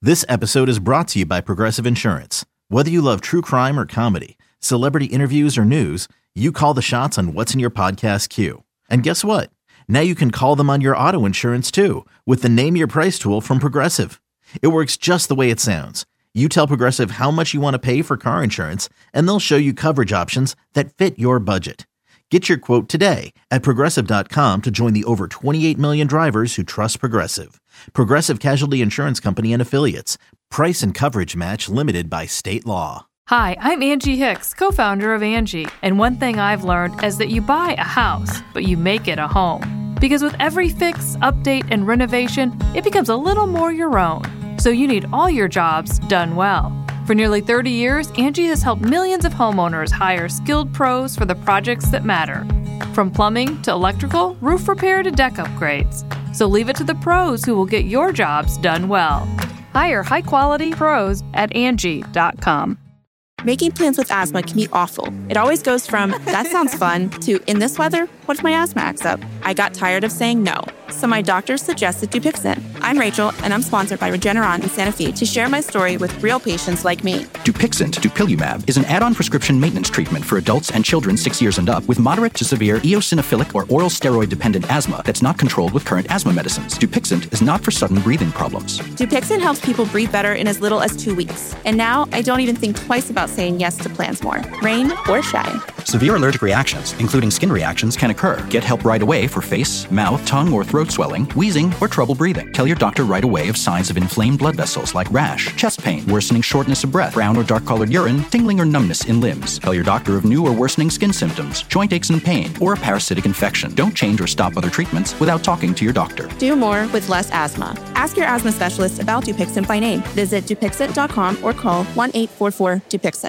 This episode is brought to you by Progressive Insurance. Whether you love true crime or comedy, celebrity interviews or news, you call the shots on what's in your podcast queue. And guess what? Now you can call them on your auto insurance too with the Name Your Price tool from Progressive. It works just the way it sounds. You tell Progressive how much you want to pay for car insurance, and they'll show you coverage options that fit your budget. Get your quote today at Progressive.com to join the over 28 million drivers who trust Progressive. Progressive Casualty Insurance Company and Affiliates. Price and coverage match limited by state law. Hi, I'm Angie Hicks, co-founder of Angie. And one thing I've learned is that you buy a house, but you make it a home. Because with every fix, update, and renovation, it becomes a little more your own. So you need all your jobs done well. For nearly 30 years, Angie has helped millions of homeowners hire skilled pros for the projects that matter. From plumbing to electrical, roof repair to deck upgrades. So leave it to the pros who will get your jobs done well. Hire high-quality pros at Angie.com. Making plans with asthma can be awful. It always goes from, that sounds fun, to, in this weather, what if my asthma acts up? I got tired of saying no, so my doctor suggested Dupixent. I'm Rachel, and I'm sponsored by Regeneron in Santa Fe to share my story with real patients like me. Dupixent, dupilumab, is an add-on prescription maintenance treatment for adults and children 6 years and up with moderate to severe eosinophilic or oral steroid-dependent asthma that's not controlled with current asthma medicines. Dupixent is not for sudden breathing problems. Dupixent helps people breathe better in as little as 2 weeks. And now I don't even think twice about saying yes to plans more, rain or shine. Severe allergic reactions, including skin reactions, can occur. Get help right away for face, mouth, tongue, or throat swelling, wheezing, or trouble breathing. Tell your doctor right away of signs of inflamed blood vessels like rash, chest pain, worsening shortness of breath, brown or dark-colored urine, tingling or numbness in limbs. Tell your doctor of new or worsening skin symptoms, joint aches and pain, or a parasitic infection. Don't change or stop other treatments without talking to your doctor. Do more with less asthma. Ask your asthma specialist about Dupixent by name. Visit Dupixent.com or call 1-844-DUPIXENT.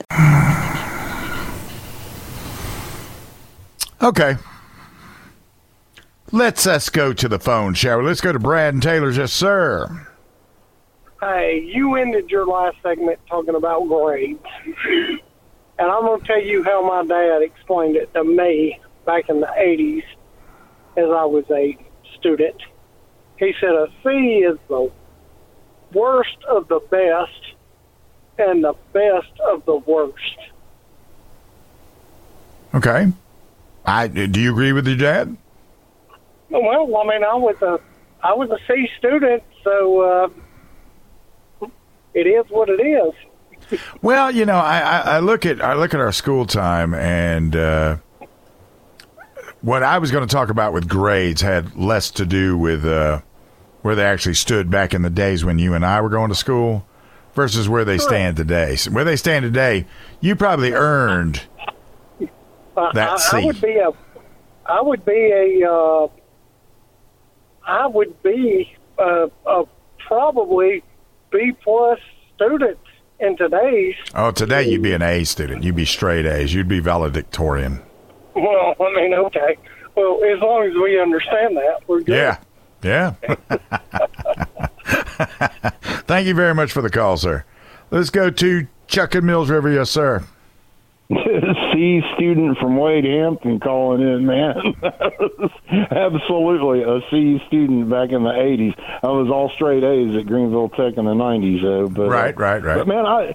Okay. Let's go to the phone, shall we? Let's go to Brad and Taylor's. Yes, sir. Hey, you ended your last segment talking about grades. And I'm going to tell you how my dad explained it to me back in the 80s as I was a student. He said a C is the worst of the best and the best of the worst. Okay. Do you agree with your dad? Well, I mean, I was a C student, so it is what it is. Well, you know, I look at our school time, and what I was going to talk about with grades had less to do with where they actually stood back in the days when you and I were going to school versus where they stand today. So where they stand today, you probably earned that C. I would be probably B+ student in today's. Oh, today you'd be an A student. You'd be straight A's. You'd be valedictorian. Well, I mean, okay. Well, as long as we understand that, we're good. Yeah. Thank you very much for the call, sir. Let's go to Chuck in Mills River. Yes, sir. C student from Wade Hampton calling in, man. Absolutely a C student back in the 80s. I was all straight A's at Greenville Tech in the 90s, though. But, right. But, man,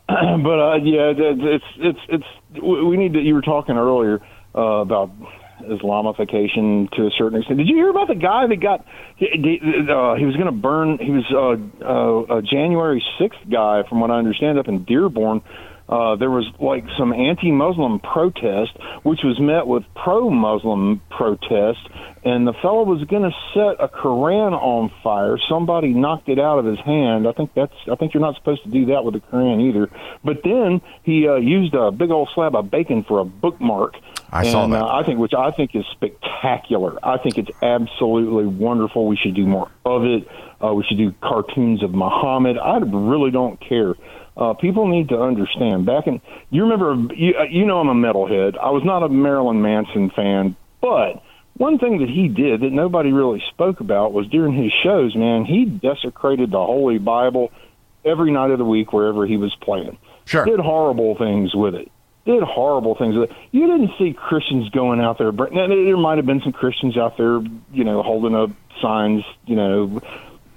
it's we need to, you were talking earlier about Islamification to a certain extent. Did you hear about the guy that got, he was going to burn, he was a January 6th guy, from what I understand, up in Dearborn. There was like some anti-Muslim protest, which was met with pro-Muslim protest, and the fellow was going to set a Quran on fire. Somebody knocked it out of his hand. I think you're not supposed to do that with the Quran either. But then he used a big old slab of bacon for a bookmark. I saw that. Which I think is spectacular. I think it's absolutely wonderful. We should do more of it. We should do cartoons of Muhammad. I really don't care. People need to understand. You remember, you know I'm a metalhead. I was not a Marilyn Manson fan, but one thing that he did that nobody really spoke about was during his shows, man, he desecrated the Holy Bible every night of the week wherever he was playing. Sure. Did horrible things with it. You didn't see Christians going out there. Now, there might have been some Christians out there, holding up signs,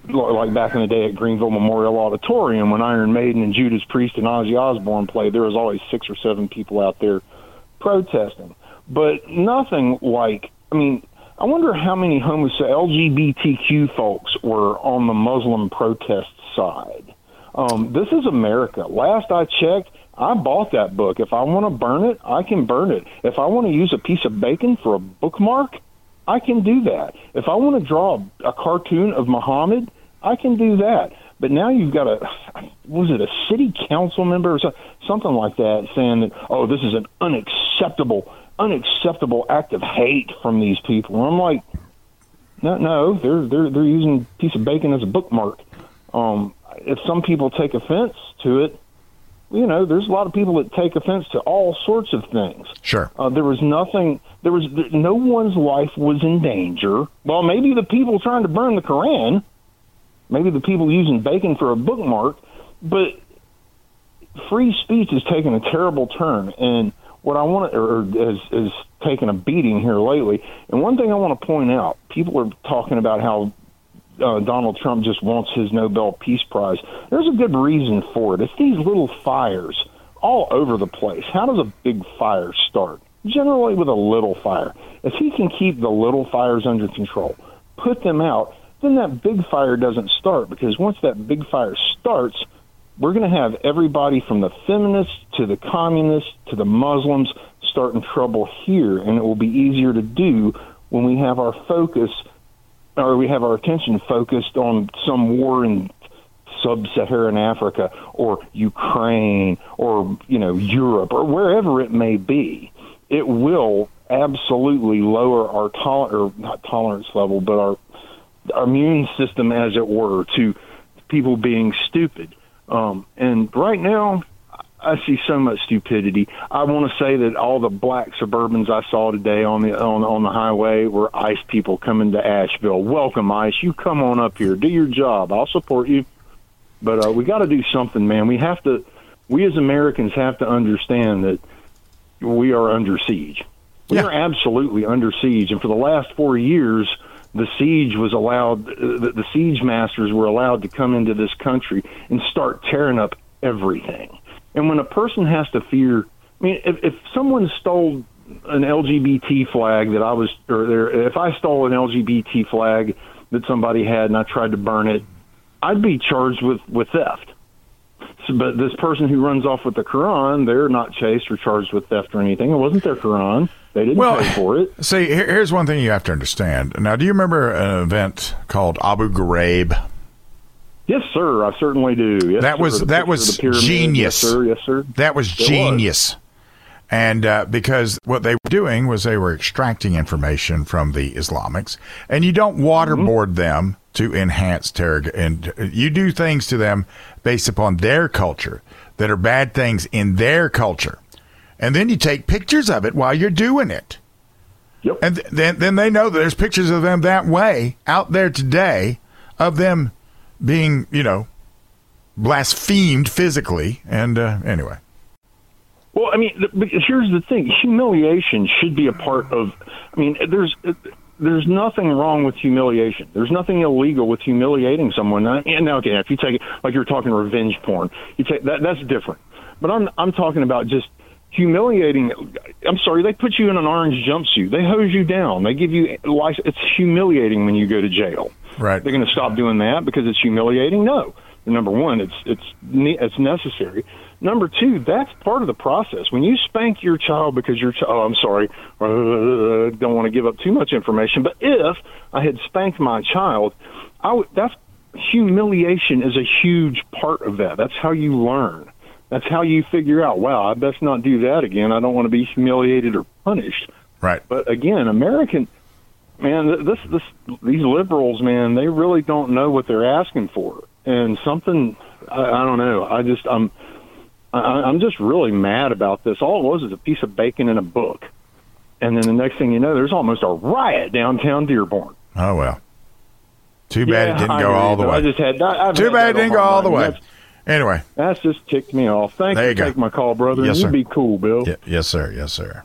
like back in the day at Greenville Memorial Auditorium when Iron Maiden and Judas Priest and Ozzy Osbourne played, there was always 6 or 7 people out there protesting. But nothing like, I mean, I wonder how many LGBTQ folks were on the Muslim protest side. This is America. Last I checked, I bought that book. If I want to burn it, I can burn it. If I want to use a piece of bacon for a bookmark, I can do that. If I want to draw a cartoon of Muhammad, I can do that. But now you've got a city council member or something like that saying that, oh, this is an unacceptable act of hate from these people. And I'm like, no, they're using a piece of bacon as a bookmark. If some people take offense to it, there's a lot of people that take offense to all sorts of things. Sure. No one's life was in danger. Well, maybe the people trying to burn the Koran, maybe the people using bacon for a bookmark, but free speech has taken a terrible turn, and what I want is taken a beating here lately. And one thing I want to point out, people are talking about how Donald Trump just wants his Nobel Peace Prize. There's a good reason for it. It's these little fires all over the place. How does a big fire start? Generally with a little fire. If he can keep the little fires under control, put them out, then that big fire doesn't start, because once that big fire starts, we're going to have everybody from the feminists to the communists to the Muslims starting trouble here, and it will be easier to do when we have our attention focused on some war in sub-Saharan Africa or Ukraine or, Europe or wherever it may be. It will absolutely lower our not tolerance level, but our immune system, as it were, to people being stupid. And right now, I see so much stupidity. I want to say that all the black Suburbans I saw today on the highway were ICE people coming to Asheville. Welcome, ICE. You come on up here. Do your job. I'll support you. But we got to do something, man. We as Americans have to understand that we are under siege. We are absolutely under siege. And for the last 4 years, the siege was allowed, the siege masters were allowed to come into this country and start tearing up everything. And when a person has to fear, I mean, if someone stole an LGBT flag if I stole an LGBT flag that somebody had and I tried to burn it, I'd be charged with theft. But this person who runs off with the Quran, they're not chased or charged with theft or anything. It wasn't their Quran. They didn't pay for it. See, here's one thing you have to understand. Now, do you remember an event called Abu Ghraib? Yes, sir. I certainly do. Yes, that was genius. Yes, sir. That was genius. And because what they were doing was they were extracting information from the Islamics, and you don't waterboard them to enhance terror. And you do things to them based upon their culture that are bad things in their culture. And then you take pictures of it while you're doing it. Yep. And then they know that there's pictures of them that way out there today of them being, blasphemed physically. And anyway. Well, I mean, here's the thing. Humiliation should be a part of, there's nothing wrong with humiliation. There's nothing illegal with humiliating someone. And now, again, if you take it like you're talking revenge porn, you take that's different. But I'm talking about just humiliating. I'm sorry, they put you in an orange jumpsuit. They hose you down. They give you license. It's humiliating when you go to jail. Right. They're going to stop doing that because it's humiliating? No. Number one, it's necessary. Number two, that's part of the process. When you spank your child because I'm sorry, don't want to give up too much information, but if I had spanked my child, that's humiliation is a huge part of that. That's how you learn. That's how you figure out, wow, I best not do that again. I don't want to be humiliated or punished. Right. But again, these liberals, man, they really don't know what they're asking for. And something, I don't know. I'm just really mad about this. All it was a piece of bacon in a book. And then the next thing you know, there's almost a riot downtown Dearborn. Oh, well. Too bad it didn't go all the way. Too bad it didn't go all the way. Anyway. That's just ticked me off. Thanks for taking my call, brother. Yes, sir. You be cool, Bill. Yes, sir. Yes, sir.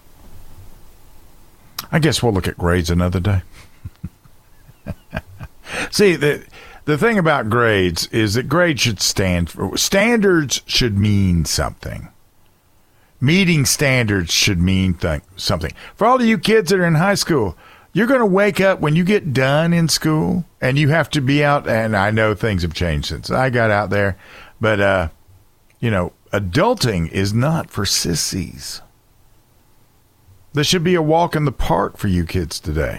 I guess we'll look at grades another day. See, the thing about grades is that grades should stand for standards should mean something. Meeting standards should mean something. For all of you kids that are in high school, you're going to wake up when you get done in school and you have to be out. And I know things have changed since I got out there, but, adulting is not for sissies. This should be a walk in the park for you kids today.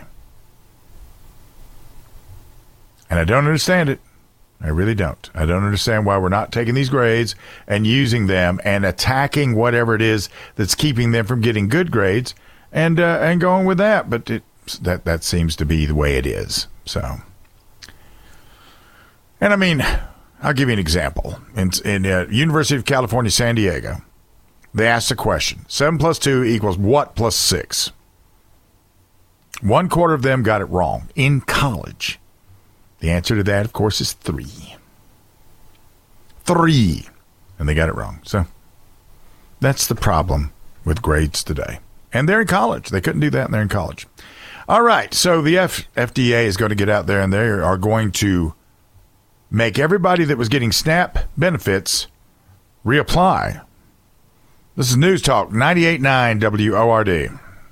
And I don't understand it. I really don't. I don't understand why we're not taking these grades and using them and attacking whatever it is that's keeping them from getting good grades and going with that. But that seems to be the way it is. So, and I mean, I'll give you an example. In University of California, San Diego, they asked a question: 7 plus 2 equals what plus 6? 1/4 of them got it wrong in college. The answer to that, of course, is 3. 3. And they got it wrong. So that's the problem with grades today. And they're in college. They couldn't do that, and they're in college. All right. So the FDA is going to get out there, and they are going to make everybody that was getting SNAP benefits reapply. This is News Talk 98.9 WORD.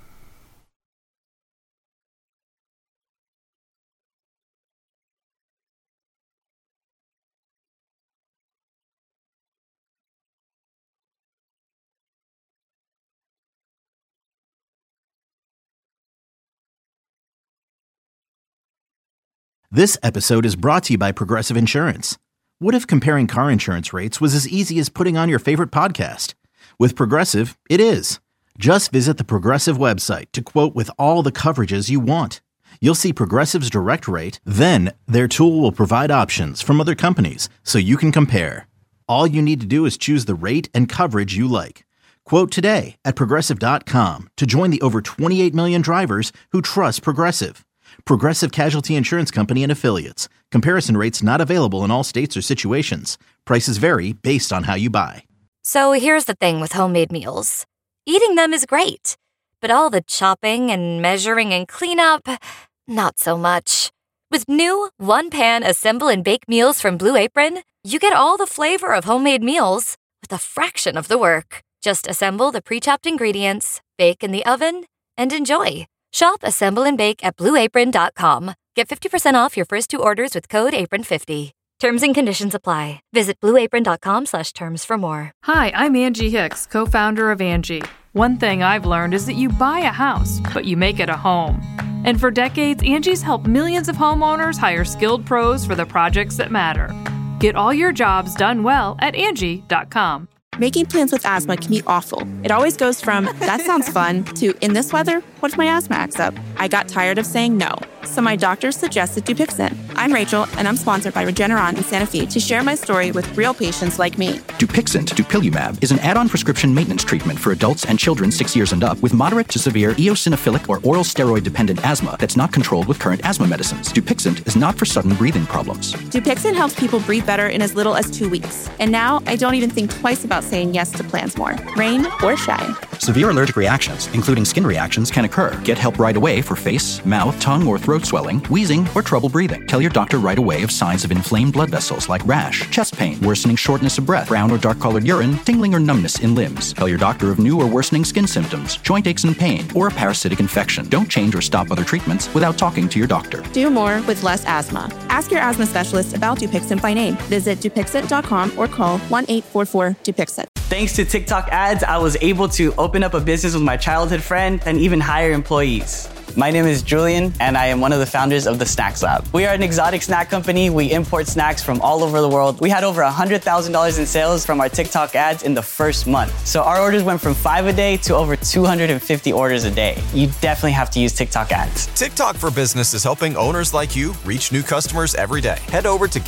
This episode is brought to you by Progressive Insurance. What if comparing car insurance rates was as easy as putting on your favorite podcast? With Progressive, it is. Just visit the Progressive website to quote with all the coverages you want. You'll see Progressive's direct rate, then their tool will provide options from other companies so you can compare. All you need to do is choose the rate and coverage you like. Quote today at Progressive.com to join the over 28 million drivers who trust Progressive. Progressive Casualty Insurance Company and Affiliates. Comparison rates not available in all states or situations. Prices vary based on how you buy. So here's the thing with homemade meals. Eating them is great, but all the chopping and measuring and cleanup, not so much. With new one-pan assemble and bake meals from Blue Apron, you get all the flavor of homemade meals with a fraction of the work. Just assemble the pre-chopped ingredients, bake in the oven, and enjoy. Shop, assemble, and bake at BlueApron.com. Get 50% off your first 2 orders with code APRON50. Terms and conditions apply. Visit BlueApron.com/terms for more. Hi, I'm Angie Hicks, co-founder of Angie. One thing I've learned is that you buy a house, but you make it a home. And for decades, Angie's helped millions of homeowners hire skilled pros for the projects that matter. Get all your jobs done well at Angie.com. Making plans with asthma can be awful. It always goes from, that sounds fun, to, in this weather, what if my asthma acts up? I got tired of saying no, so my doctor suggested Dupixent. I'm Rachel, and I'm sponsored by Regeneron in Santa Fe to share my story with real patients like me. Dupixent, dupilumab, is an add-on prescription maintenance treatment for adults and children 6 years and up with moderate to severe eosinophilic or oral steroid-dependent asthma that's not controlled with current asthma medicines. Dupixent is not for sudden breathing problems. Dupixent helps people breathe better in as little as 2 weeks. And now I don't even think twice about saying yes to plans more, rain or shine. Severe allergic reactions, including skin reactions, can occur. Get help right away for face, mouth, tongue, or throat swelling, wheezing, or trouble breathing. Tell your doctor right away of signs of inflamed blood vessels like rash, chest pain, worsening shortness of breath, brown or dark-colored urine, tingling or numbness in limbs. Tell your doctor of new or worsening skin symptoms, joint aches and pain, or a parasitic infection. Don't change or stop other treatments without talking to your doctor. Do more with less asthma. Ask your asthma specialist about Dupixent by name. Visit Dupixent.com or call 1-844-DUPIXENT. Thanks to TikTok ads, I was able to open up a business with my childhood friend and even hire employees. My name is Julian, and I am one of the founders of the Snacks Lab. We are an exotic snack company. We import snacks from all over the world. We had over $100,000 in sales from our TikTok ads in the first month. So our orders went from 5 a day to over 250 orders a day. You definitely have to use TikTok ads. TikTok for Business is helping owners like you reach new customers every day. Head over to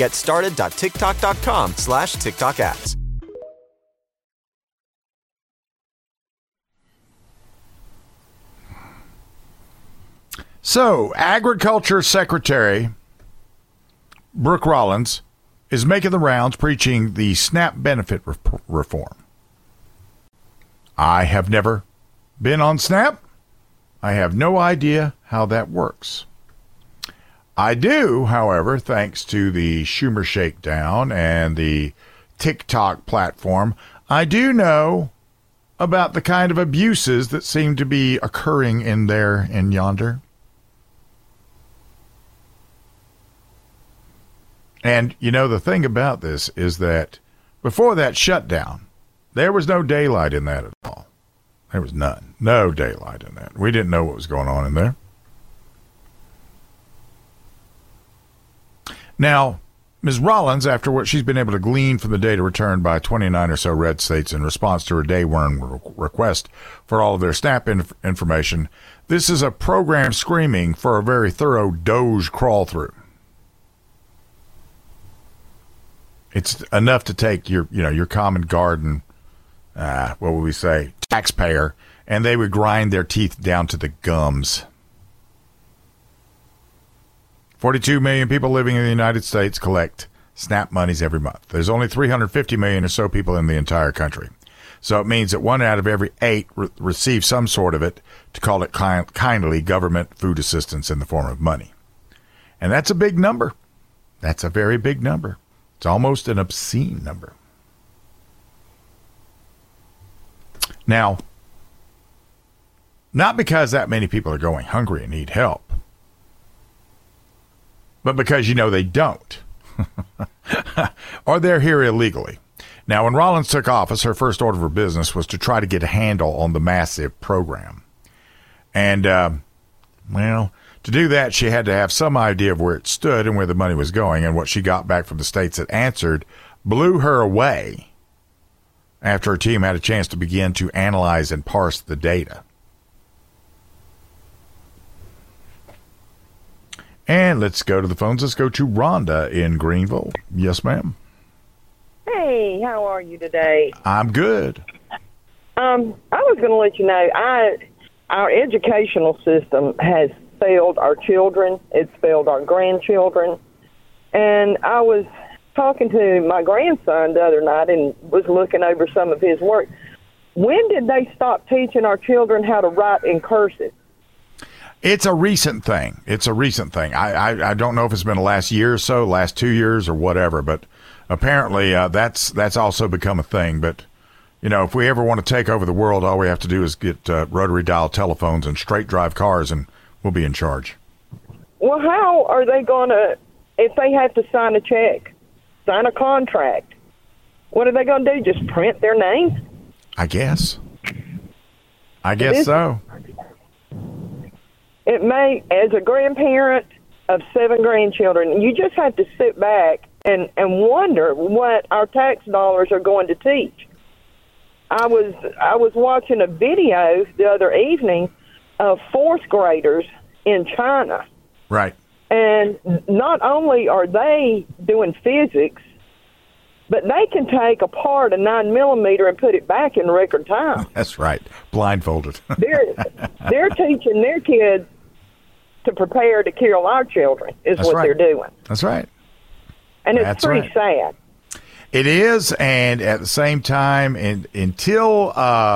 getstarted.tiktok.com/TikTok ads. So, Agriculture Secretary Brooke Rollins is making the rounds preaching the SNAP benefit reform. I have never been on SNAP. I have no idea how that works. I do, however, thanks to the Schumer shakedown and the TikTok platform, I do know about the kind of abuses that seem to be occurring in there and yonder. And, you know, the thing about this is that before that shutdown, there was no daylight in that at all. There was none. No daylight in that. We didn't know what was going on in there. Now, Ms. Rollins, after what she's been able to glean from the data returned by 29 or so red states in response to her day one request for all of their SNAP information, this is a program screaming for a very thorough Doge crawl through. It's enough to take your common garden, what would we say, taxpayer, and they would grind their teeth down to the gums. 42 million people living in the United States collect SNAP monies every month. There's only 350 million or so people in the entire country. So it means that 1 out of every 8 receive some sort of it, to call it kindly, government food assistance in the form of money. And that's a big number. That's a very big number. It's almost an obscene number. Now, not because that many people are going hungry and need help, but because, they don't. Or they're here illegally. Now, when Rollins took office, her first order of business was to try to get a handle on the massive program. And, to do that, she had to have some idea of where it stood and where the money was going, and what she got back from the states that answered blew her away after her team had a chance to begin to analyze and parse the data. And let's go to the phones. Let's go to Rhonda in Greenville. Yes, ma'am. Hey, how are you today? I'm good. I was going to let you know, our educational system has failed our children. It's failed our grandchildren. And I was talking to my grandson the other night and was looking over some of his work. When did they stop teaching our children how to write in cursive? It's a recent thing. I don't know if it's been the last year or so, last 2 years or whatever, but apparently that's also become a thing. But, if we ever want to take over the world, all we have to do is get rotary dial telephones and straight drive cars, and we'll be in charge. Well, how are they going to, if they have to sign a check, sign a contract, what are they going to do, just print their names? I guess so. It may, as a grandparent of 7 grandchildren, you just have to sit back and wonder what our tax dollars are going to teach. I was watching a video the other evening of 4th graders in China. Right. And not only are they doing physics, but they can take apart a 9mm and put it back in record time. That's right. Blindfolded. They're teaching their kids to prepare to kill our children is That's what right. they're doing. That's right. And it's pretty sad. It is, and at the same time, until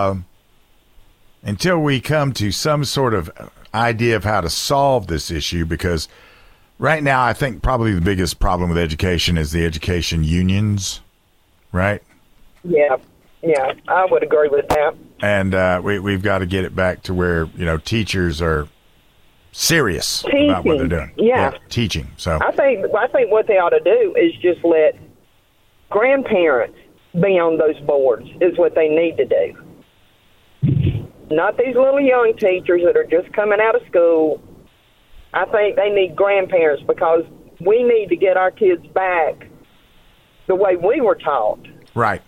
we come to some sort of idea of how to solve this issue, because right now I think probably the biggest problem with education is the education unions, right? Yeah, I would agree with that. And we've got to get it back to where, teachers are serious about what they're doing. Yeah, teaching. So I think what they ought to do is just let grandparents be on those boards is what they need to do. Not these little young teachers that are just coming out of school. I think they need grandparents, because we need to get our kids back the way we were taught. Right.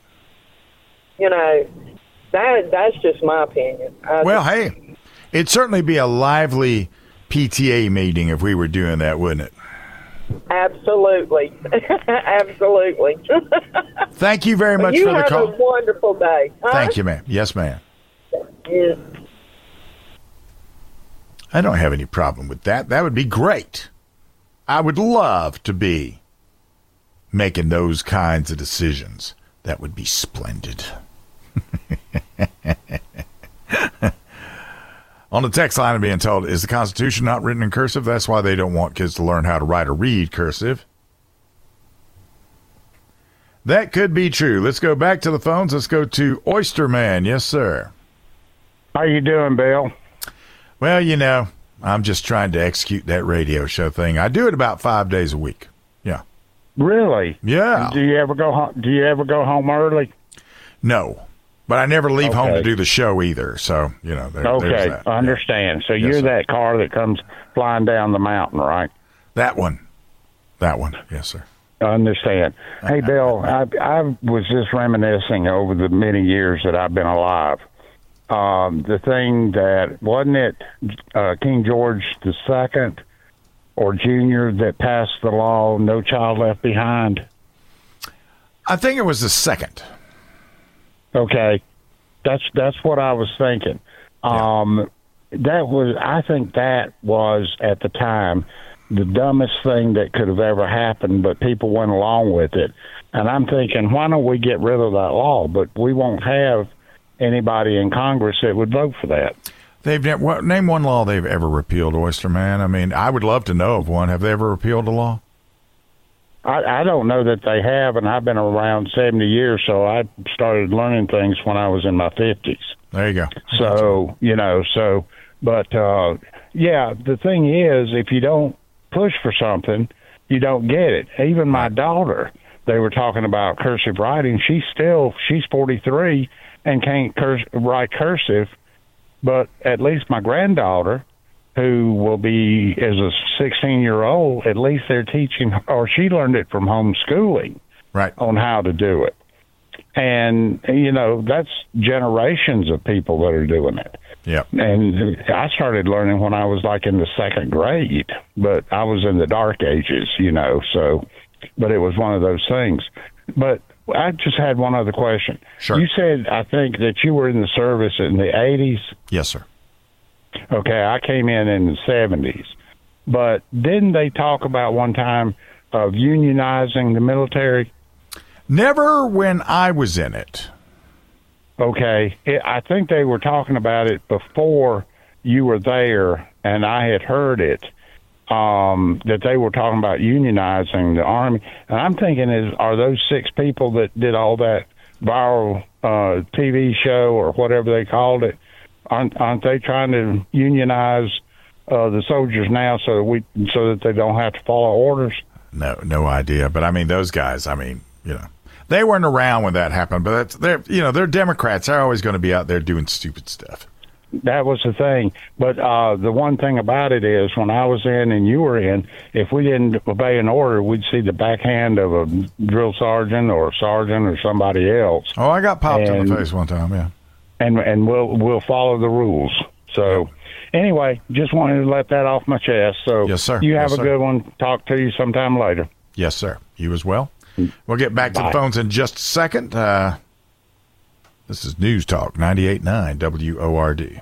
That's just my opinion. Hey, it'd certainly be a lively PTA meeting if we were doing that, wouldn't it? Absolutely. Absolutely. Thank you very much for the call. You have a wonderful day. Huh? Thank you, ma'am. Yes, ma'am. Yeah. I don't have any problem with that. That would be great. I would love to be making those kinds of decisions. That would be splendid. On the text line, I'm being told, is the Constitution not written in cursive? That's why they don't want kids to learn how to write or read cursive. That could be true. Let's go back to the phones. Let's go to Oyster Man. Yes, sir. How you doing, Bill? Well, you know, I'm just trying to execute that radio show thing. I do it about 5 days a week. Yeah. Really? Yeah. Do you ever go home early? No. But I never leave home to do the show either. So, you know, there's that. I understand. So you're that car that comes flying down the mountain, right? That one. Yes, sir. I understand. Hey, Bill, I was just reminiscing over the many years that I've been alive. The thing that, wasn't it King George II or Jr. that passed the law, No Child Left Behind? I think it was the second. Okay. That's what I was thinking. I think that was, at the time, the dumbest thing that could have ever happened, but people went along with it. And I'm thinking, why don't we get rid of that law? But we won't have anybody in Congress that would vote for that. Name one law they've ever repealed, Oyster Man. I mean, I would love to know of one. Have they ever repealed a law? I don't know that they have, and I've been around 70 years, so I started learning things when I was in my 50s. There you go. So, the thing is, if you don't push for something, you don't get it. Even my daughter, they were talking about cursive writing. She's 43 and can't write cursive, but at least my granddaughter, who will be as a 16-year-old, at least they're teaching, or she learned it from homeschooling, right, on how to do it. And, that's generations of people that are doing it. Yeah. And I started learning when I was like in the second grade, but I was in the dark ages, but it was one of those things. But I just had one other question. Sure. You said, I think, that you were in the service in the 80s? Yes, sir. Okay, I came in the 70s. But didn't they talk about one time of unionizing the military? Never when I was in it. Okay, I think they were talking about it before you were there, and I had heard it, that they were talking about unionizing the Army. And I'm thinking, are those 6 people that did all that viral TV show or whatever they called it, aren't they trying to unionize the soldiers now so that they don't have to follow orders? No idea. But I mean, those guys, they weren't around when that happened. But they're Democrats. They're always going to be out there doing stupid stuff. That was the thing. But the one thing about it is, when I was in and you were in, if we didn't obey an order, we'd see the backhand of a drill sergeant or somebody else. Oh, I got popped in the face one time. Yeah. And we'll follow the rules. So anyway, just wanted to let that off my chest. So yes, sir. You have a good one. Talk to you sometime later. Yes, sir. You as well. We'll get back to the phones in just a second. This is News Talk 98.9 WORD.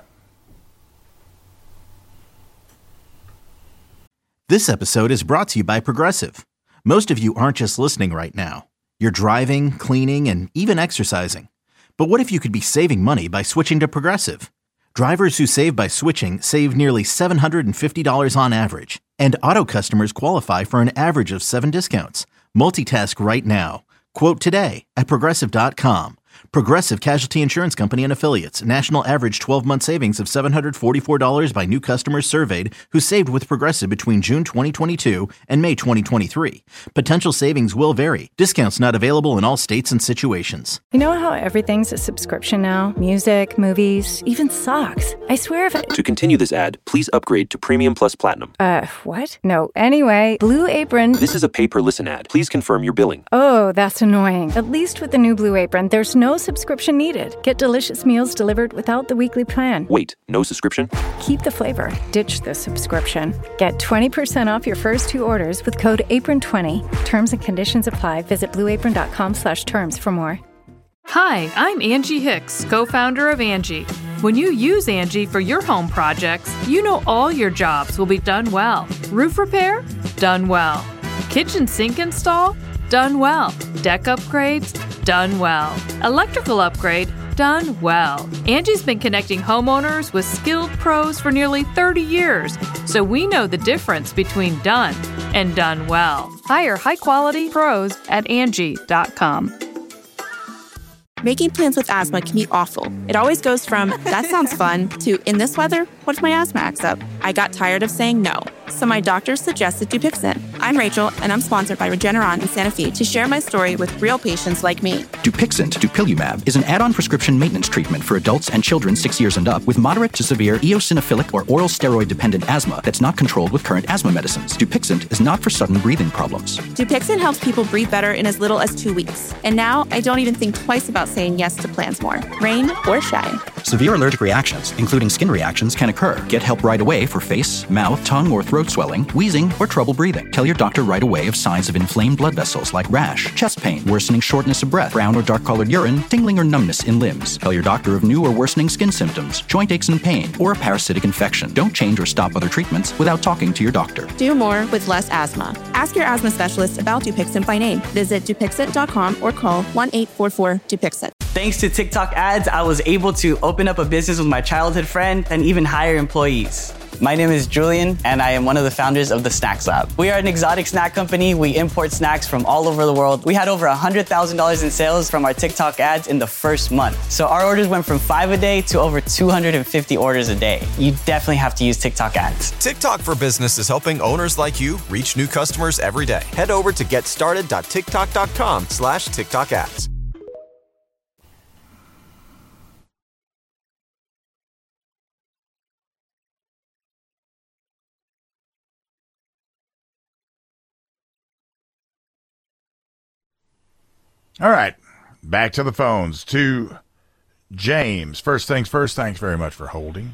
This episode is brought to you by Progressive. Most of you aren't just listening right now. You're driving, cleaning, and even exercising. But what if you could be saving money by switching to Progressive? Drivers who save by switching save nearly $750 on average, and auto customers qualify for an average of 7 discounts. Multitask right now. Quote today at Progressive.com. Progressive Casualty Insurance Company and Affiliates. National average 12-month savings of $744 by new customers surveyed who saved with Progressive between June 2022 and May 2023. Potential savings will vary. Discounts not available in all states and situations. You know how everything's a subscription now? Music, movies, even socks. I swear if To continue this ad, please upgrade to Premium Plus Platinum. What? No. Anyway, Blue Apron... This is a pay-per-listen ad. Please confirm your billing. Oh, that's annoying. At least with the new Blue Apron, there's no subscription needed. Get delicious meals delivered without the weekly plan. Wait, no subscription? Keep the flavor. Ditch the subscription. Get 20% off your first 2 orders with code APRON20. Terms and conditions apply. Visit blueapron.com/terms for more. Hi, I'm Angie Hicks, co-founder of Angie. When you use Angie for your home projects, you know all your jobs will be done well. Roof repair? Done well. Kitchen sink install? Done well. Deck upgrades? Done well. Electrical upgrade? done well. Angie's been connecting homeowners with skilled pros for nearly 30 years, so we know the difference between done and done well. Hire high-quality pros at Angie.com. Making plans with asthma can be awful. It always goes from, that sounds fun, to, in this weather, what if my asthma acts up? I got tired of saying no, so my doctor suggested Dupixent. I'm Rachel, and I'm sponsored by Regeneron in Santa Fe to share my story with real patients like me. Dupixent, dupilumab, is an add-on prescription maintenance treatment for adults and children 6 years and up with moderate to severe eosinophilic or oral steroid-dependent asthma that's not controlled with current asthma medicines. Dupixent is not for sudden breathing problems. Dupixent helps people breathe better in as little as 2 weeks. And now I don't even think twice about saying yes to plans more, rain or shine. Severe allergic reactions, including skin reactions, can occur. Get help right away for face, mouth, tongue, or throat swelling, wheezing, or trouble breathing. Tell your doctor right away of signs of inflamed blood vessels like rash, chest pain, worsening shortness of breath, brown or dark-colored urine, tingling or numbness in limbs. Tell your doctor of new or worsening skin symptoms, joint aches and pain, or a parasitic infection. Don't change or stop other treatments without talking to your doctor. Do more with less asthma. Ask your asthma specialist about Dupixent by name. Visit Dupixent.com or call 1-844-DUPIXENT. Thanks to TikTok ads, I was able to open up a business with my childhood friend and even hire employees. My name is Julian, and I am one of the founders of the Snacks Lab. We are an exotic snack company. We import snacks from all over the world. We had over $100,000 in sales from our TikTok ads in the first month. So our orders went from 5 a day to over 250 orders a day. You definitely have to use TikTok ads. TikTok for Business is helping owners like you reach new customers every day. Head over to getstarted.tiktok.com/TikTok ads. All right, back to the phones to James. First things first, thanks very much for holding.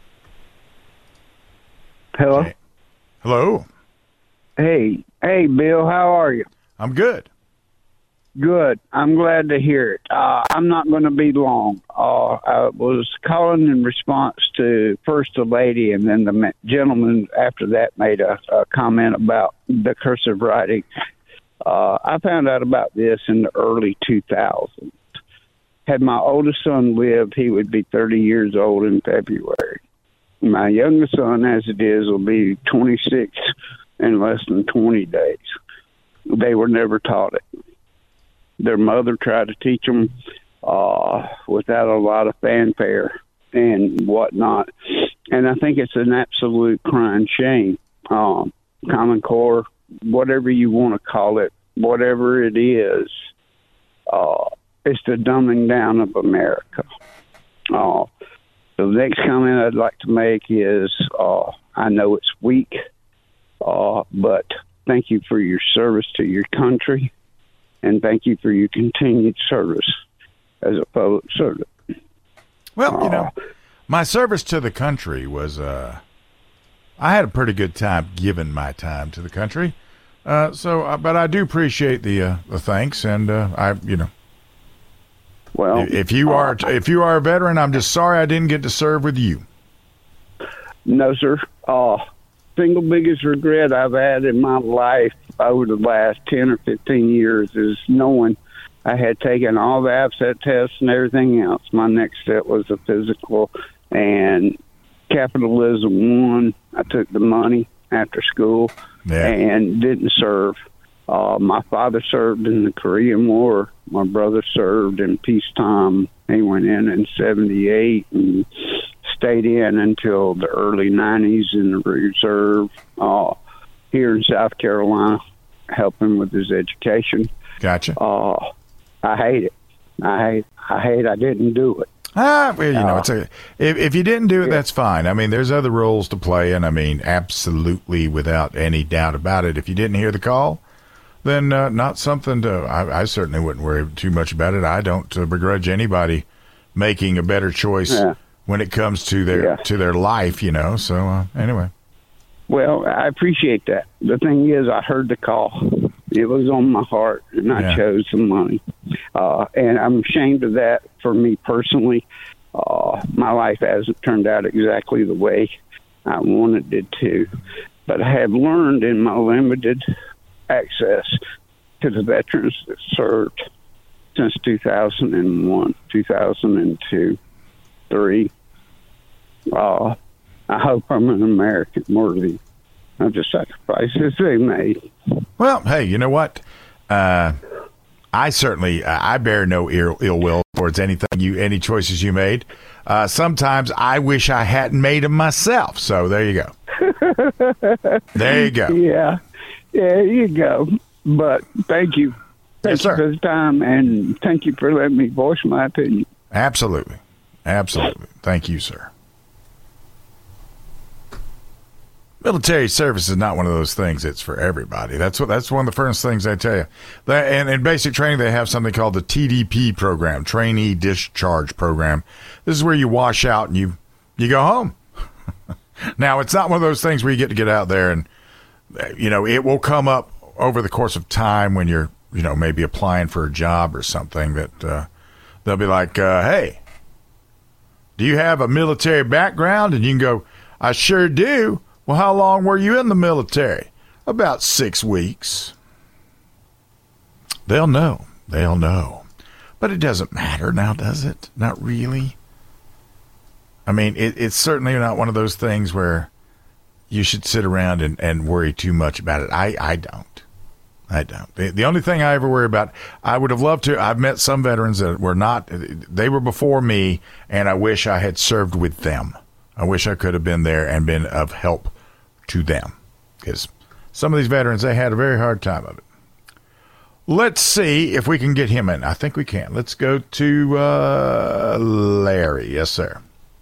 Hello? Hello? Hey, Bill, how are you? I'm good. Good. I'm glad to hear it. I'm not going to be long. I was calling in response to first the lady, and then the gentleman after that made a comment about the cursive writing. I found out about this in the early 2000s. Had my oldest son lived, he would be 30 years old in February. My youngest son, as it is, will be 26 in less than 20 days. They were never taught it. Their mother tried to teach them without a lot of fanfare and whatnot. And I think it's an absolute crying shame. Common Core, whatever you want to call it, whatever it is, it's the dumbing down of America. The next comment I'd like to make is, I know it's weak, but thank you for your service to your country, and thank you for your continued service as a public servant. Well, my service to the country was, I had a pretty good time giving my time to the country. But I do appreciate the thanks, and well, if you are a veteran, I'm just sorry I didn't get to serve with you. No, sir. Single biggest regret I've had in my life over the last 10 or 15 years is knowing I had taken all the APSAT tests and everything else. My next step was a physical, and capitalism won. I took the money after school and didn't serve. My father served in the Korean War. My brother served in peacetime. He went in 78 and stayed in until the early 90s in the reserve here in South Carolina, helping with his education. Gotcha. I hate it. I hate I didn't do it. It's if you didn't do it, that's fine. I mean, there's other roles to play, and I mean, absolutely, without any doubt about it. If you didn't hear the call, then not something to. I certainly wouldn't worry too much about it. I don't begrudge anybody making a better choice when it comes to their life, So anyway. Well, I appreciate that. The thing is, I heard the call. It was on my heart, and I chose the money. And I'm ashamed of that for me personally. My life hasn't turned out exactly the way I wanted it to. But I have learned in my limited access to the veterans that served since 2001, 2002, 3. I hope I'm an American worthy of the sacrifices they made. Well, hey, you know what? I certainly I bear no ill will towards any choices you made. Sometimes I wish I hadn't made them myself. So there you go. There you go. Yeah, you go. But thank you. Thank you for the time, and thank you for letting me voice my opinion. Absolutely. Thank you, sir. Military service is not one of those things that's for everybody. That's one of the first things I tell you. And in basic training, they have something called the TDP program, Trainee Discharge Program. This is where you wash out and you go home. Now, it's not one of those things where you get out there and, it will come up over the course of time when you're, maybe applying for a job or something that they'll be like, hey, do you have a military background? And you can go, I sure do. Well, how long were you in the military? About 6 weeks. They'll know. But it doesn't matter now, does it? Not really. I mean, it's certainly not one of those things where you should sit around and worry too much about it. I don't. The only thing I ever worry about, I would have loved to. I've met some veterans that were not, they were before me, and I wish I had served with them. I wish I could have been there and been of help to them, because some of these veterans, they had a very hard time of it. Let's see if we can get him in. I think we can. Let's go to Larry. Yes, sir.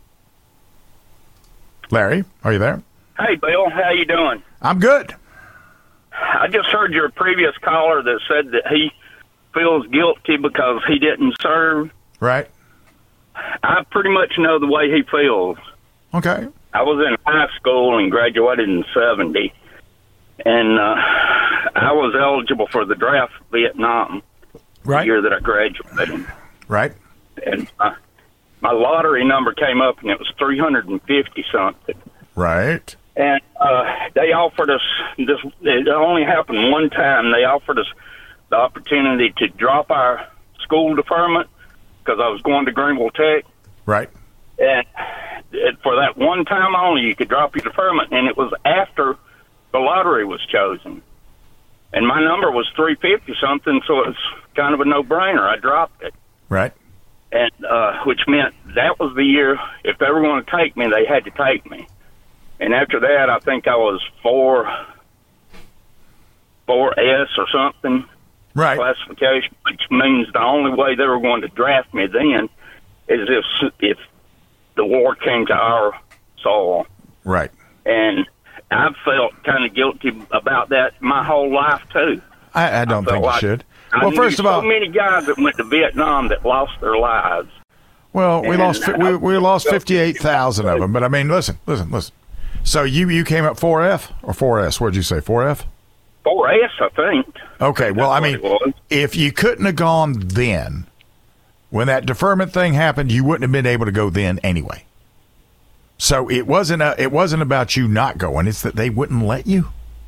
Larry, are you there? Hey, Bill. How you doing? I'm good. I just heard your previous caller that said that he feels guilty because he didn't serve. Right. I pretty much know the way he feels. Okay. I was in high school and graduated in 70, and I was eligible for the draft for Vietnam the year that I graduated. Right. And my lottery number came up, and it was 350-something. Right. And they offered us this. It only happened one time. They offered us the opportunity to drop our school deferment because I was going to Greenville Tech. Right. And for that one time only, you could drop your deferment, and it was after the lottery was chosen. And my number was 350-something, so it was kind of a no-brainer. I dropped it. Right. And which meant that was the year, if they were going to take me, they had to take me. And after that, I think I was 4S or something. Right. Classification, which means the only way they were going to draft me then is if the war came to our soil. Right. And I've felt kind of guilty about that my whole life, too. I don't think you should. Well, first of all, so many guys that went to Vietnam that lost their lives. Well, we lost 58,000 of them. But, I mean, listen. So you came up 4F or 4S? What did you say, 4F? 4S, I think. Okay, well, I mean, if you couldn't have gone then, when that deferment thing happened, you wouldn't have been able to go then anyway. So it wasn't about you not going; it's that they wouldn't let you.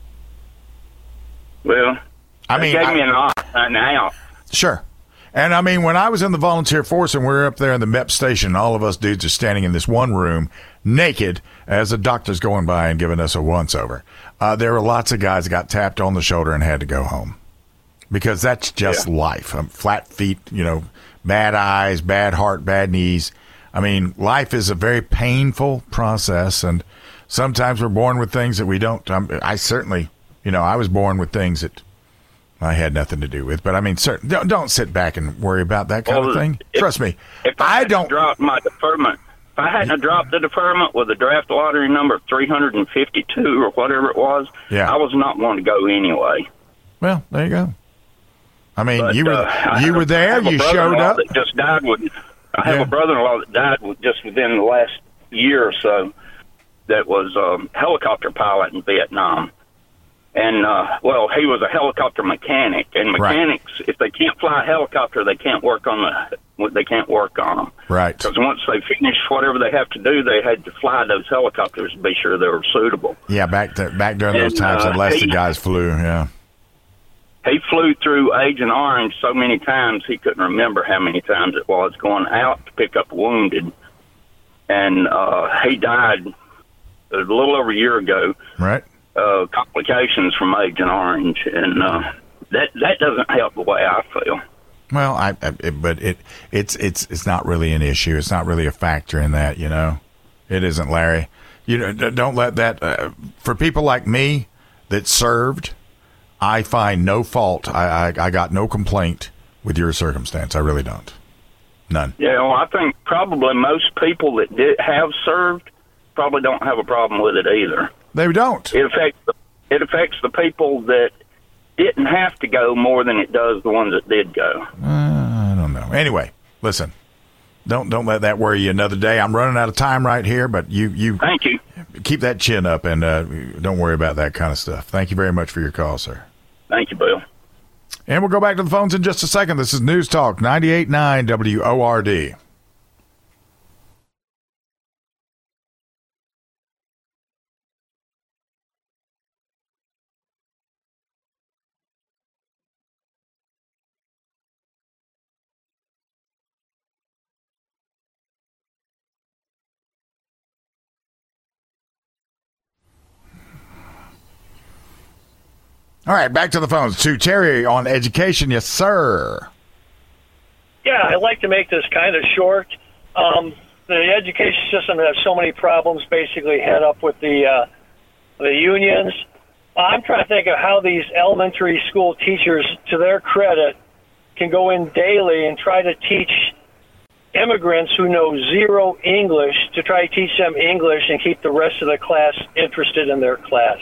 Well, they gave me an out. Sure. And I mean, when I was in the volunteer force and we were up there in the MEP station, all of us dudes are standing in this one room naked as the doctor's going by and giving us a once-over. There were lots of guys that got tapped on the shoulder and had to go home because that's just life. Flat feet, bad eyes, bad heart, bad knees. I mean, life is a very painful process, and sometimes we're born with things that we don't. I certainly, I was born with things that I had nothing to do with. But I mean, don't sit back and worry about that kind of thing. Trust me, if I hadn't dropped my deferment, if I hadn't dropped the deferment with a draft lottery number of 352 or whatever it was, I was not going to go anyway. Well, there you go. I mean, but, you were there. You showed up. That just died I have a brother-in-law that died just within the last year or so. That was a helicopter pilot in Vietnam. And, he was a helicopter mechanic. And mechanics, if they can't fly a helicopter, they can't work on them. Right. Because once they finish whatever they have to do, they had to fly those helicopters to be sure they were suitable. Yeah, back during those times, unless the guys flew, yeah. he flew through Agent Orange so many times he couldn't remember how many times it was, going out to pick up wounded. And he died a little over a year ago. Right. Complications from Agent Orange. And that doesn't help the way I feel. Well, but it's not really an issue. It's not really a factor in that, you know. It isn't, Larry. You know, don't let that for people like me that served. I find no fault. I got no complaint with your circumstance. I really don't. None. Yeah, well, I think probably most people that have served probably don't have a problem with it either. They don't. It affects the people that didn't have to go more than it does the ones that did go. I don't know. Anyway, listen. Don't let that worry you another day. I'm running out of time right here, but you thank you. Keep that chin up and don't worry about that kind of stuff. Thank you very much for your call, sir. Thank you, Bill. And we'll go back to the phones in just a second. This is News Talk 98.9 WORD. All right, back to the phones. To Terry on education. Yes, sir. Yeah, I'd like to make this kind of short. The education system has so many problems, basically head up with the unions. I'm trying to think of how these elementary school teachers, to their credit, can go in daily and try to teach immigrants who know zero English to try to teach them English and keep the rest of the class interested in their class.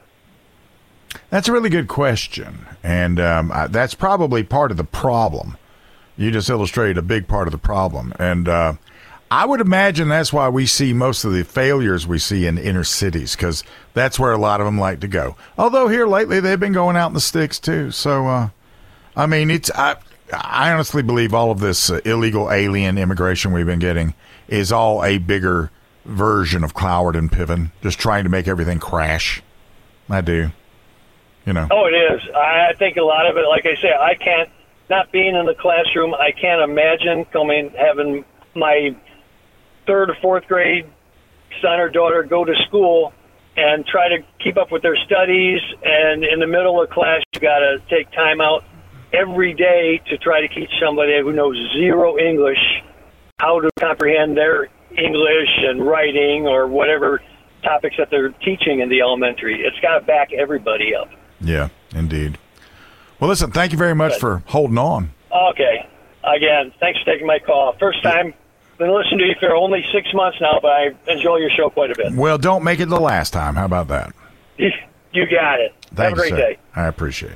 That's a really good question, and that's probably part of the problem. You just illustrated a big part of the problem, and I would imagine that's why we see most of the failures we see in inner cities, because that's where a lot of them like to go. Although here lately they've been going out in the sticks too. So, I mean, I honestly believe all of this illegal alien immigration we've been getting is all a bigger version of Cloward and Piven, just trying to make everything crash. I do. You know. Oh, it is. I think a lot of it, like I say, I can't, not being in the classroom, I can't imagine having my third or fourth grade son or daughter go to school and try to keep up with their studies, and in the middle of class, you got to take time out every day to try to teach somebody who knows zero English how to comprehend their English and writing or whatever topics that they're teaching in the elementary. It's got to back everybody up. Yeah, indeed. Well, listen, thank you very much for holding on. Okay. Again, thanks for taking my call. First time, been listening to you for only 6 months now, but I enjoy your show quite a bit. Well, don't make it the last time. How about that? You got it. Thanks, Have a great day. I appreciate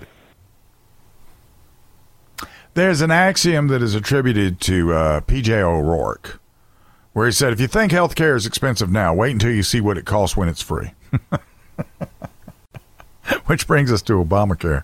it. There's an axiom that is attributed to P.J. O'Rourke, where he said, if you think health care is expensive now, wait until you see what it costs when it's free. Which brings us to Obamacare.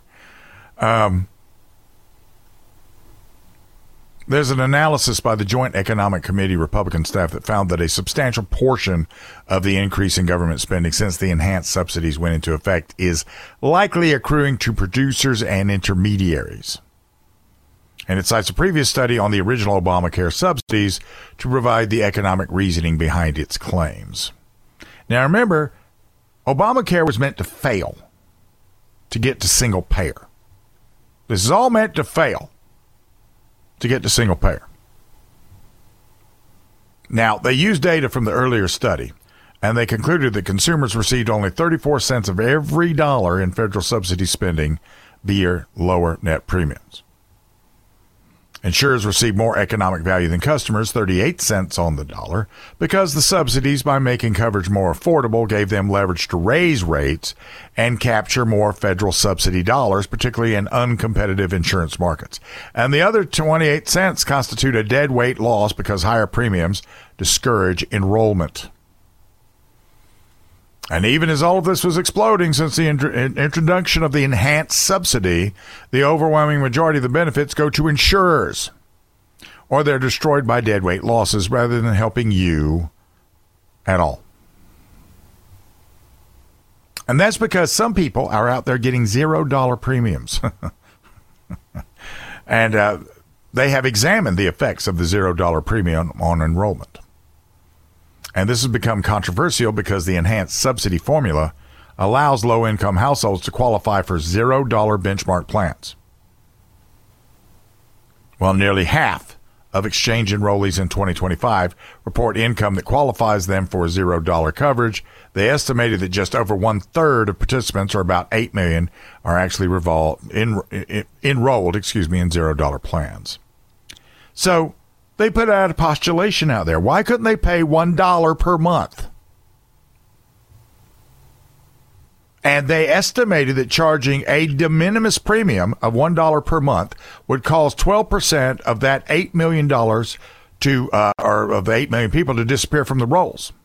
There's an analysis by the Joint Economic Committee Republican staff that found that a substantial portion of the increase in government spending since the enhanced subsidies went into effect is likely accruing to producers and intermediaries. And it cites a previous study on the original Obamacare subsidies to provide the economic reasoning behind its claims. Now remember, Obamacare was meant to fail to get to single payer. This is all meant to fail to get to single payer. Now, they used data from the earlier study, and they concluded that consumers received only 34 cents of every dollar in federal subsidy spending via lower net premiums. Insurers received more economic value than customers, 38 cents on the dollar, because the subsidies, by making coverage more affordable, gave them leverage to raise rates and capture more federal subsidy dollars, particularly in uncompetitive insurance markets. And the other 28 cents constitute a dead weight loss because higher premiums discourage enrollment. And even as all of this was exploding since the introduction of the enhanced subsidy, the overwhelming majority of the benefits go to insurers, or they're destroyed by deadweight losses rather than helping you at all. And that's because some people are out there getting $0 premiums. And they have examined the effects of the $0 premium on enrollment. And this has become controversial because the enhanced subsidy formula allows low-income households to qualify for $0 benchmark plans. While nearly half of exchange enrollees in 2025 report income that qualifies them for $0 coverage, they estimated that just over one-third of participants, or about 8 million, are actually enrolled in $0 plans. So they put out a postulation out there. Why couldn't they pay $1 per month? And they estimated that charging a de minimis premium of $1 per month would cause 12% of that $8 million or of the 8 million people to disappear from the rolls.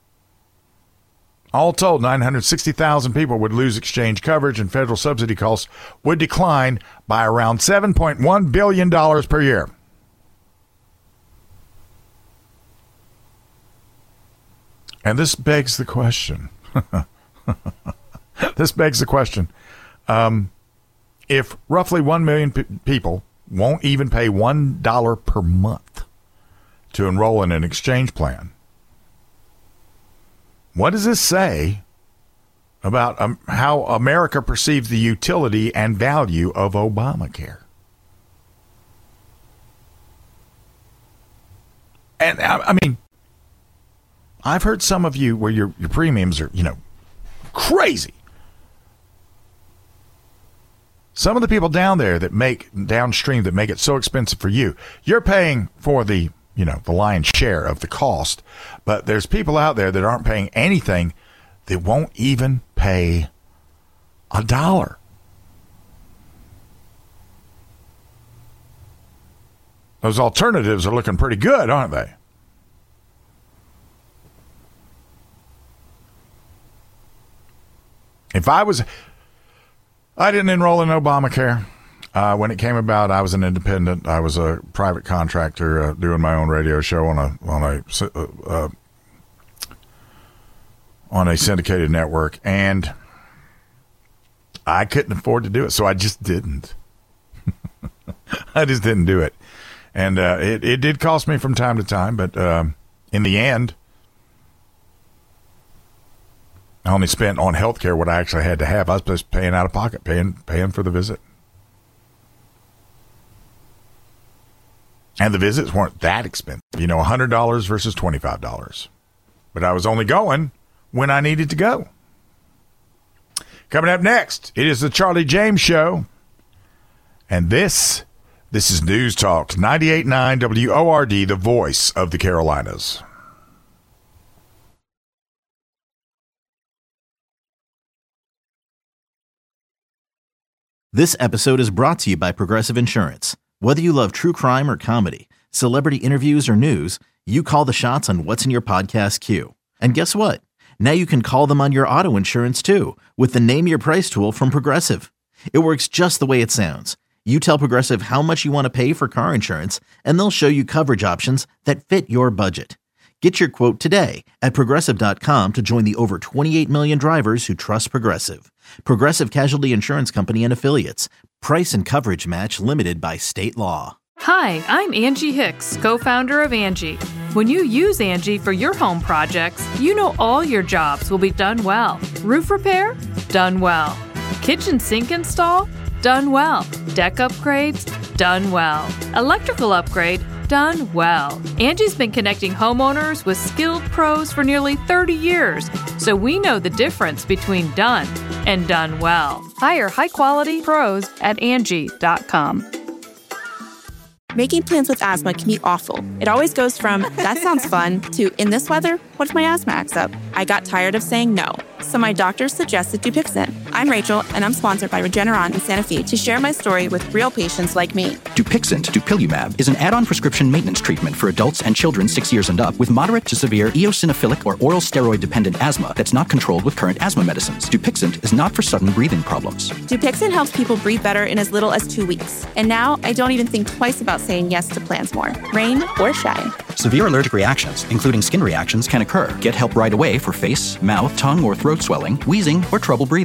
All told, 960,000 people would lose exchange coverage, and federal subsidy costs would decline by around $7.1 billion per year. And this begs the question. This begs the question. If roughly 1 million people won't even pay $1 per month to enroll in an exchange plan, what does this say about how America perceives the utility and value of Obamacare? And I mean, I've heard some of you where your premiums are, crazy. Some of the people down there that make downstream that make it so expensive for you, you're paying for the lion's share of the cost. But there's people out there that aren't paying anything that won't even pay $1. Those alternatives are looking pretty good, aren't they? I didn't enroll in Obamacare. When it came about, I was an independent. I was a private contractor doing my own radio show on a syndicated network, and I couldn't afford to do it, so I just didn't. I just didn't do it, and it did cost me from time to time, but in the end, I only spent on healthcare what I actually had to have. I was just paying out of pocket, paying for the visit. And the visits weren't that expensive. $100 versus $25. But I was only going when I needed to go. Coming up next, it is the Charlie James Show. And this is News Talk 98.9 WORD, the voice of the Carolinas. This episode is brought to you by Progressive Insurance. Whether you love true crime or comedy, celebrity interviews or news, you call the shots on what's in your podcast queue. And guess what? Now you can call them on your auto insurance too with the Name Your Price tool from Progressive. It works just the way it sounds. You tell Progressive how much you want to pay for car insurance, and they'll show you coverage options that fit your budget. Get your quote today at Progressive.com to join the over 28 million drivers who trust Progressive. Progressive Casualty Insurance Company and Affiliates. Price and coverage match limited by state law. Hi, I'm Angie Hicks, co-founder of Angie. When you use Angie for your home projects, you know all your jobs will be done well. Roof repair? Done well. Kitchen sink install? Done well. Deck upgrades? Done well. Electrical upgrade? Done well. Angie's been connecting homeowners with skilled pros for nearly 30 years, so we know the difference between done and done well. Hire high-quality pros at Angie.com. Making plans with asthma can be awful. It always goes from, that sounds fun, to, in this weather, what if my asthma acts up? I got tired of saying no, so my doctor suggested Dupixent. I'm Rachel, and I'm sponsored by Regeneron in Santa Fe to share my story with real patients like me. Dupixent, dupilumab, is an add-on prescription maintenance treatment for adults and children 6 years and up with moderate to severe eosinophilic or oral steroid-dependent asthma that's not controlled with current asthma medicines. Dupixent is not for sudden breathing problems. Dupixent helps people breathe better in as little as 2 weeks. And now I don't even think twice about saying yes to plans more, rain or shine. Severe allergic reactions, including skin reactions, can occur. Get help right away for face, mouth, tongue, or throat swelling, wheezing, or trouble breathing. Tell your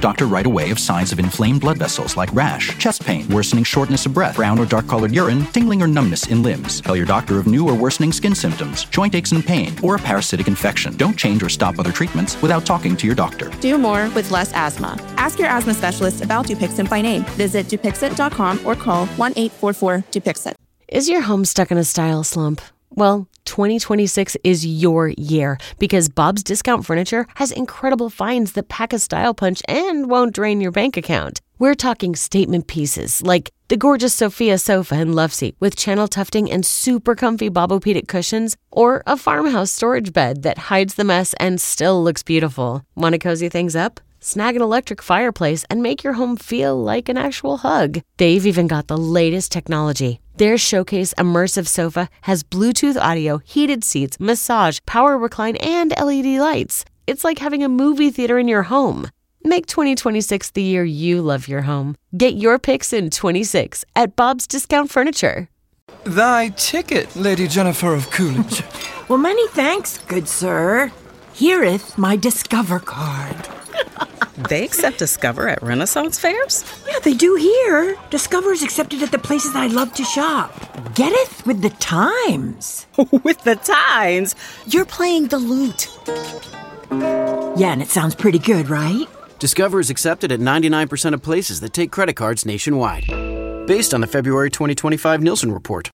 doctor right away if signs of inflamed blood vessels like rash, chest pain, worsening shortness of breath, brown or dark-colored urine, tingling or numbness in limbs. Tell your doctor of new or worsening skin symptoms, joint aches and pain, or a parasitic infection. Don't change or stop other treatments without talking to your doctor. Do more with less asthma. Ask your asthma specialist about Dupixent by name. Visit Dupixent.com or call 1-844-DUPIXENT. Is your home stuck in a style slump? Well, 2026 is your year because Bob's Discount Furniture has incredible finds that pack a style punch and won't drain your bank account. We're talking statement pieces like the gorgeous Sophia sofa and love seat with channel tufting and super comfy Bobopedic cushions, or a farmhouse storage bed that hides the mess and still looks beautiful. Want to cozy things up? Snag an electric fireplace and make your home feel like an actual hug. They've even got the latest technology. Their Showcase Immersive Sofa has Bluetooth audio, heated seats, massage, power recline, and LED lights. It's like having a movie theater in your home. Make 2026 the year you love your home. Get your picks in 26 at Bob's Discount Furniture. Thy ticket, Lady Jennifer of Coolidge. Well, many thanks, good sir. Here'th my Discover card. They accept Discover at Renaissance fairs? Yeah, they do here. Discover's accepted at the places I love to shop. Getteth with the times. With the times? You're playing the lute. Yeah, and it sounds pretty good, right? Discover is accepted at 99% of places that take credit cards nationwide. Based on the February 2025 Nielsen report.